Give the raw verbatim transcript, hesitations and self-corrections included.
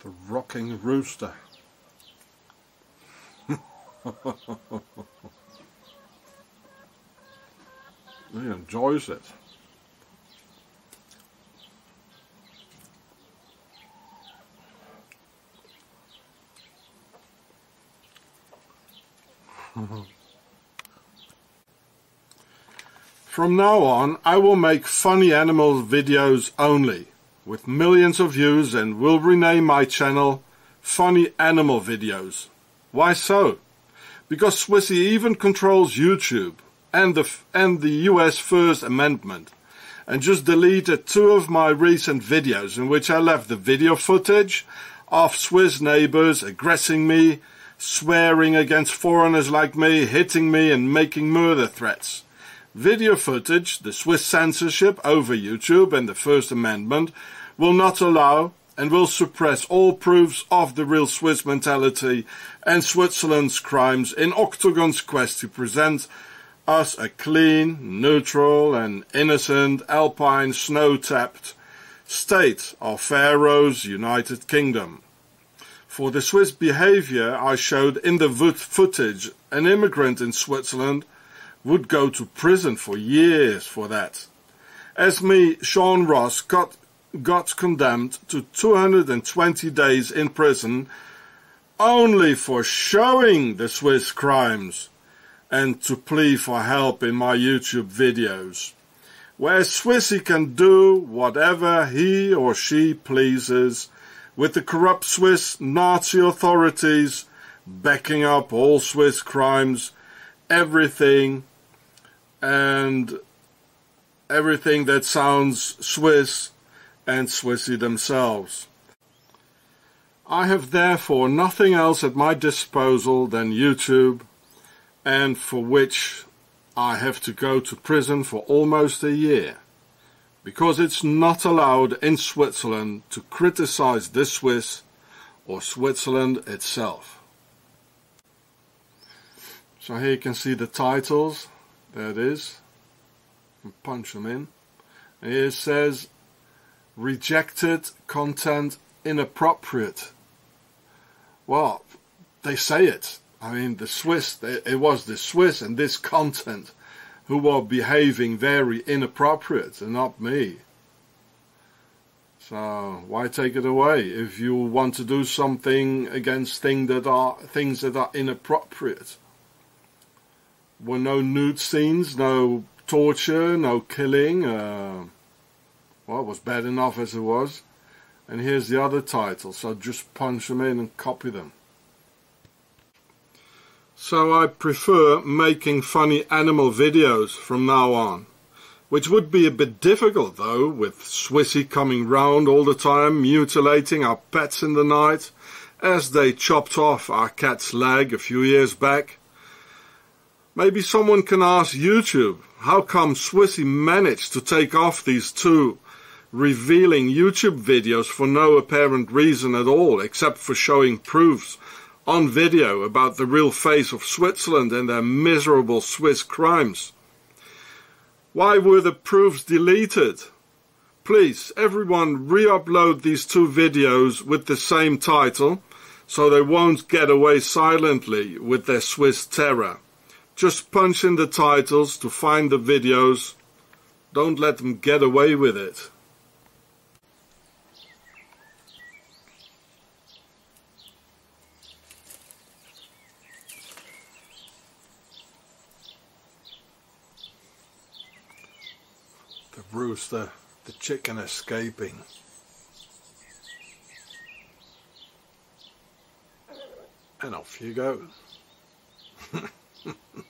The rocking rooster. He enjoys it. From now on, I will make funny animal videos only, with millions of views, and will rename my channel Funny Animal Videos. Why so? Because Swissy even controls YouTube and the, and the U S First Amendment, and just deleted two of my recent videos in which I left the video footage of Swiss neighbors aggressing me, swearing against foreigners like me, hitting me and making murder threats. Video footage, the Swiss censorship over YouTube and the First Amendment will not allow and will suppress all proofs of the real Swiss mentality and Switzerland's crimes in Octagon's quest to present us a clean, neutral and innocent alpine snow-tapped state of Faroes United Kingdom. For the Swiss behavior I showed in the footage, an immigrant in Switzerland would go to prison for years for that. As me, Sean Ross, got, got condemned to two hundred twenty days in prison only for showing the Swiss crimes and to plead for help in my YouTube videos, where Swissy can do whatever he or she pleases, with the corrupt Swiss Nazi authorities backing up all Swiss crimes, everything and everything that sounds Swiss and Swissy themselves. I have therefore nothing else at my disposal than YouTube, and for which I have to go to prison for almost a year, because it's not allowed in Switzerland to criticize the Swiss or Switzerland itself. So here you can see the titles. There it is. You can punch them in. And here it says, rejected content inappropriate. Well, they say it. I mean, the Swiss, it was the Swiss and this content who were behaving very inappropriate and not me. So why take it away if you want to do something against things that are things that are inappropriate? Were no nude scenes, no torture, no killing. Uh, well, it was bad enough as it was. And here's the other title, so just punch them in and copy them. So I prefer making funny animal videos from now on, which would be a bit difficult though, with Swissy coming round all the time, mutilating our pets in the night, as they chopped off our cat's leg a few years back. Maybe someone can ask YouTube, how come Swissy managed to take off these two revealing YouTube videos for no apparent reason at all, except for showing proofs on video about the real face of Switzerland and their miserable Swiss crimes? Why were the proofs deleted? Please, everyone, re-upload these two videos with the same title, so they won't get away silently with their Swiss terror. Just punch in the titles to find the videos. Don't let them get away with it. The rooster, the chicken escaping. And off you go.